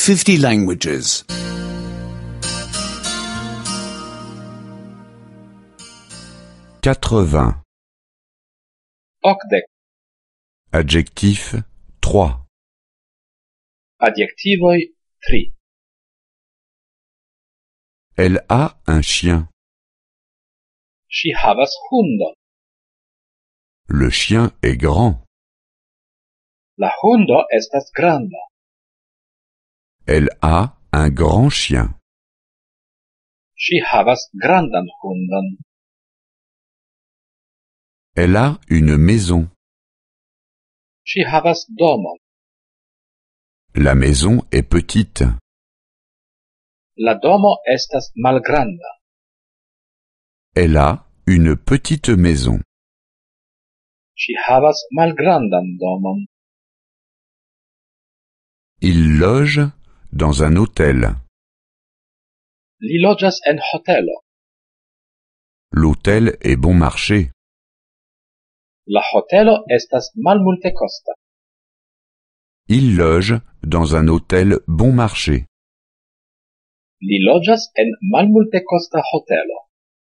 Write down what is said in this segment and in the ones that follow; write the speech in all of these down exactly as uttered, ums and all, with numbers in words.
fifty languages. quatre-vingts. Okdek. Adjectif trois. Adjektivoj tri. Elle a un chien. Ŝi havas hundon. Le chien est grand. La hundo estas granda. Elle a un grand chien. Ŝi havas grandan hundon. Elle a une maison. Ŝi havas domon. La maison est petite. La domo estas malgranda. Elle a une petite maison. Ŝi havas malgrandan domon. Il loge dans un hôtel. Li loĝas en hotelo. L'hôtel est bon marché. La hotelo estas malmultekosta. Il loge dans un hôtel bon marché. Li loĝas en malmultekosta hotelo.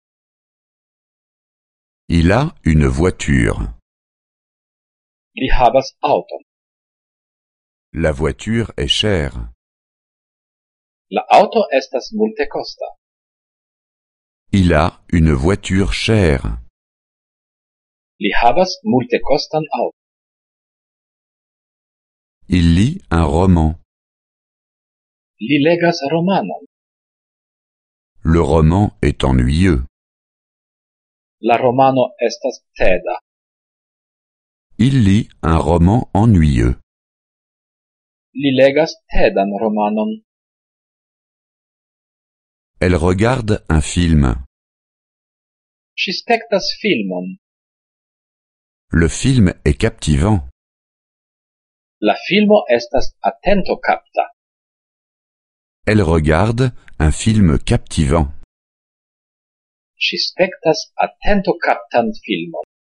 Il a une voiture. Li havas aŭton. La voiture est chère. La aŭto estas multekosta. Il a une voiture chère. Li havas multekostan aŭton. Il lit un roman. Li legas romanon. Le roman est ennuyeux. La romano estas teda. Il lit un roman ennuyeux. Li legas tedan romanon. Elle regarde un film. Ŝi spektas filmon. Le film est captivant. La filmo estas atentokapta. Elle regarde un film captivant. Ŝi spektas atentokaptan filmon.